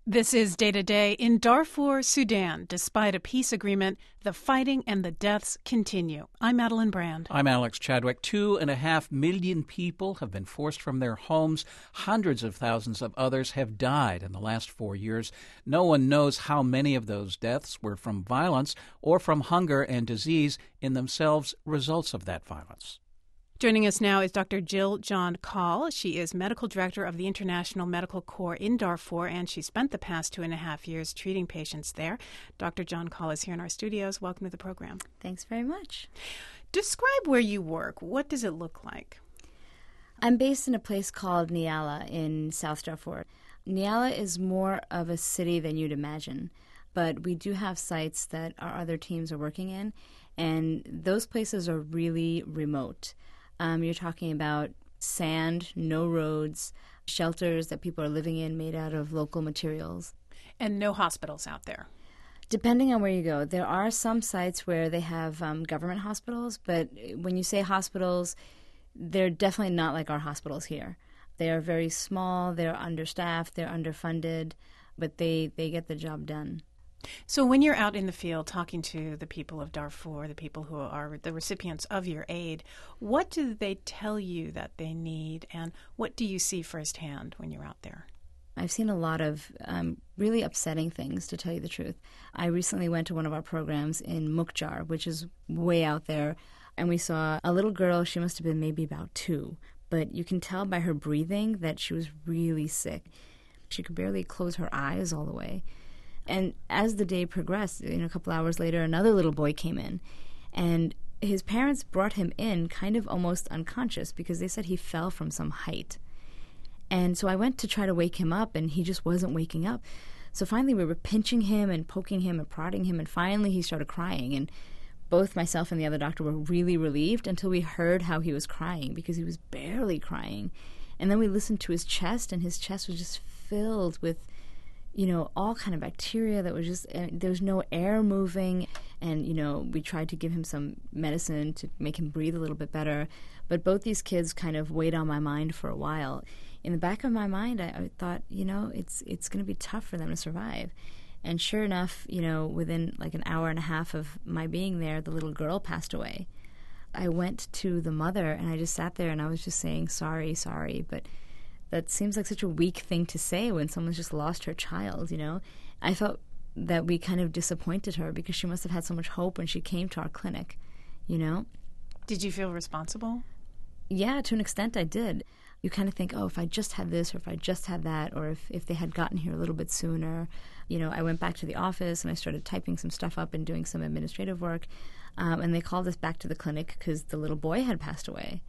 This is Day to Day. In Darfur, Sudan, despite a peace agreement, the fighting and the deaths continue. I'm Madeline Brand. I'm Alex Chadwick. 2.5 million people have been forced from their homes. Hundreds of thousands of others have died in the last 4 years. No one knows how many of those deaths were from violence or from hunger and disease, in themselves results of that violence. Joining us now is Dr. Jill John Call. She is medical director of the International Medical Corps in Darfur, and she spent the past 2.5 years treating patients there. Dr. John Call is here in our studios. Welcome to the program. Thanks very much. Describe where you work. What does it look like? I'm based in a place called Nyala in South Darfur. Nyala is more of a city than you'd imagine, but we do have sites that our other teams are working in, and those places are really remote. You're talking about sand, no roads, shelters that people are living in made out of local materials. And no hospitals out there. Depending on where you go. There are some sites where they have government hospitals, but when you say hospitals, they're definitely not like our hospitals here. They are very small, they're understaffed, they're underfunded, but they get the job done. So when you're out in the field talking to the people of Darfur, the people who are the recipients of your aid, what do they tell you that they need, and what do you see firsthand when you're out there? I've seen a lot of really upsetting things, to tell you the truth. I recently went to one of our programs in Mukjar, which is way out there, and we saw a little girl. She must have been maybe about 2, but you can tell by her breathing that she was really sick. She could barely close her eyes all the way. And as the day progressed, a couple hours later, another little boy came in. And his parents brought him in kind of almost unconscious because they said he fell from some height. And so I went to try to wake him up, and he just wasn't waking up. So finally we were pinching him and poking him and prodding him, and finally he started crying. And both myself and the other doctor were really relieved until we heard how he was crying, because he was barely crying. And then we listened to his chest, and his chest was just filled with all kind of bacteria that was just, there was no air moving. And, we tried to give him some medicine to make him breathe a little bit better. But both these kids kind of weighed on my mind for a while. In the back of my mind, I thought, it's going to be tough for them to survive. And sure enough, within like an hour and a half of my being there, the little girl passed away. I went to the mother, and I just sat there, and I was just saying, sorry, but that seems like such a weak thing to say when someone's just lost her child, I felt that we kind of disappointed her because she must have had so much hope when she came to our clinic, Did you feel responsible? Yeah, to an extent I did. You kind of think, if I just had this, or if I just had that, or if they had gotten here a little bit sooner. I went back to the office, and I started typing some stuff up and doing some administrative work, and they called us back to the clinic because the little boy had passed away.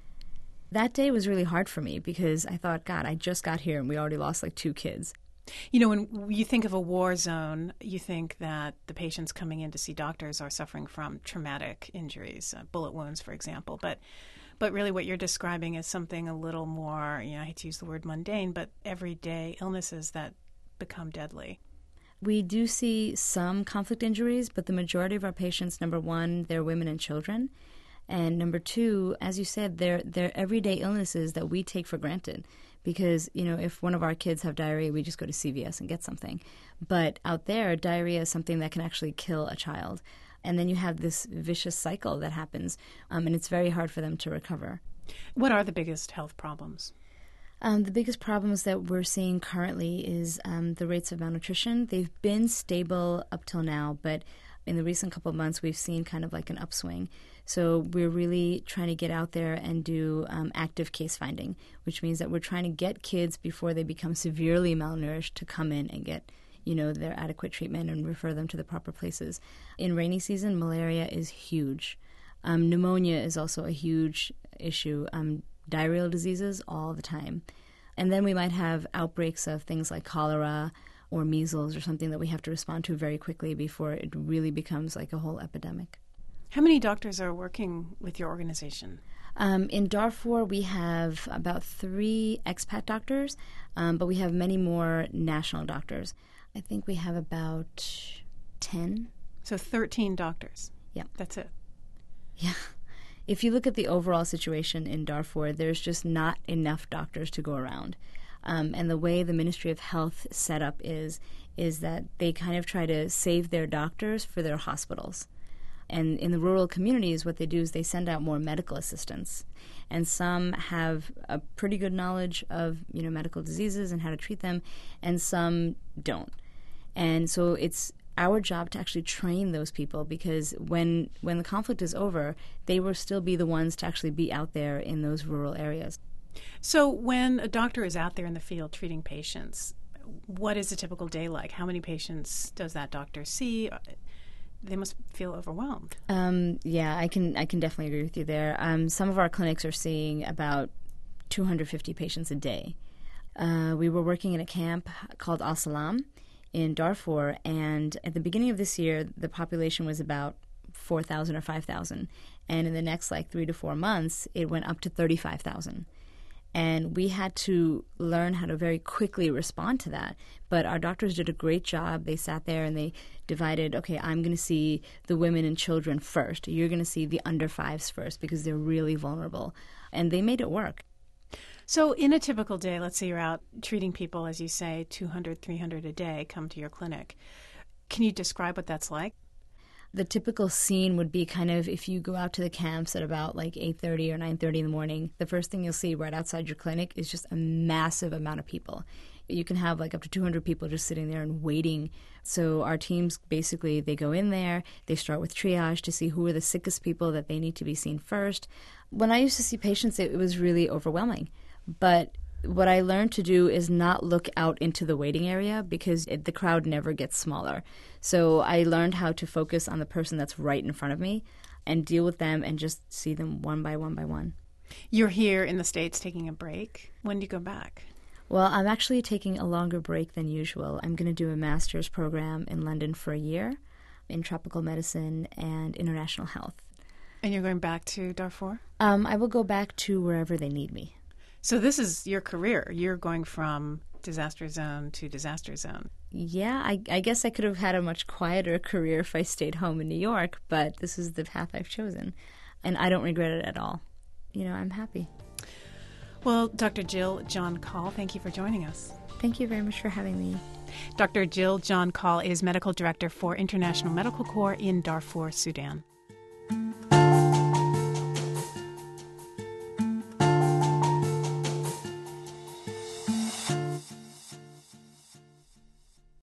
That day was really hard for me because I thought, God, I just got here and we already lost like 2 kids. When you think of a war zone, you think that the patients coming in to see doctors are suffering from traumatic injuries, bullet wounds, for example. But really what you're describing is something a little more, I hate to use the word mundane, but everyday illnesses that become deadly. We do see some conflict injuries, but the majority of our patients, number one, they're women and children. And number 2, as you said, they're everyday illnesses that we take for granted because, if one of our kids have diarrhea, we just go to CVS and get something. But out there, diarrhea is something that can actually kill a child. And then you have this vicious cycle that happens, and it's very hard for them to recover. What are the biggest health problems? The biggest problems that we're seeing currently is the rates of malnutrition. They've been stable up till now, but in the recent couple of months, we've seen kind of like an upswing. So we're really trying to get out there and do active case finding, which means that we're trying to get kids before they become severely malnourished to come in and get, their adequate treatment and refer them to the proper places. In rainy season, malaria is huge. Pneumonia is also a huge issue. Diarrheal diseases all the time. And then we might have outbreaks of things like cholera or measles or something that we have to respond to very quickly before it really becomes like a whole epidemic. How many doctors are working with your organization? In Darfur, we have about 3 expat doctors, but we have many more national doctors. I think we have about 10. So 13 doctors. Yeah. That's it. Yeah. If you look at the overall situation in Darfur, there's just not enough doctors to go around. And the way the Ministry of Health set up is that they kind of try to save their doctors for their hospitals. And in the rural communities, what they do is they send out more medical assistants. And some have a pretty good knowledge of, medical diseases and how to treat them, and some don't. And so it's our job to actually train those people, because when the conflict is over, they will still be the ones to actually be out there in those rural areas. So when a doctor is out there in the field treating patients, what is a typical day like? How many patients does that doctor see? They must feel overwhelmed. Yeah, I can definitely agree with you there. Some of our clinics are seeing about 250 patients a day. We were working in a camp called Al Salam in Darfur, and at the beginning of this year, the population was about 4,000 or 5,000. And in the next 3 to 4 months, it went up to 35,000. And we had to learn how to very quickly respond to that. But our doctors did a great job. They sat there and they divided, okay, I'm going to see the women and children first. You're going to see the under fives first, because they're really vulnerable. And they made it work. So in a typical day, let's say you're out treating people, as you say, 200, 300 a day come to your clinic. Can you describe what that's like? The typical scene would be kind of if you go out to the camps at about 8:30 or 9:30 in the morning, the first thing you'll see right outside your clinic is just a massive amount of people. You can have up to 200 people just sitting there and waiting. So our teams, basically, they go in there, they start with triage to see who are the sickest people that they need to be seen first. When I used to see patients, it was really overwhelming. But what I learned to do is not look out into the waiting area, because the crowd never gets smaller. So I learned how to focus on the person that's right in front of me and deal with them and just see them one by one by one. You're here in the States taking a break. When do you go back? Well, I'm actually taking a longer break than usual. I'm going to do a master's program in London for a year in tropical medicine and international health. And you're going back to Darfur? I will go back to wherever they need me. So this is your career. You're going from disaster zone to disaster zone. Yeah, I guess I could have had a much quieter career if I stayed home in New York, but this is the path I've chosen. And I don't regret it at all. I'm happy. Well, Dr. Jill John Call, thank you for joining us. Thank you very much for having me. Dr. Jill John Call is Medical Director for International Medical Corps in Darfur, Sudan.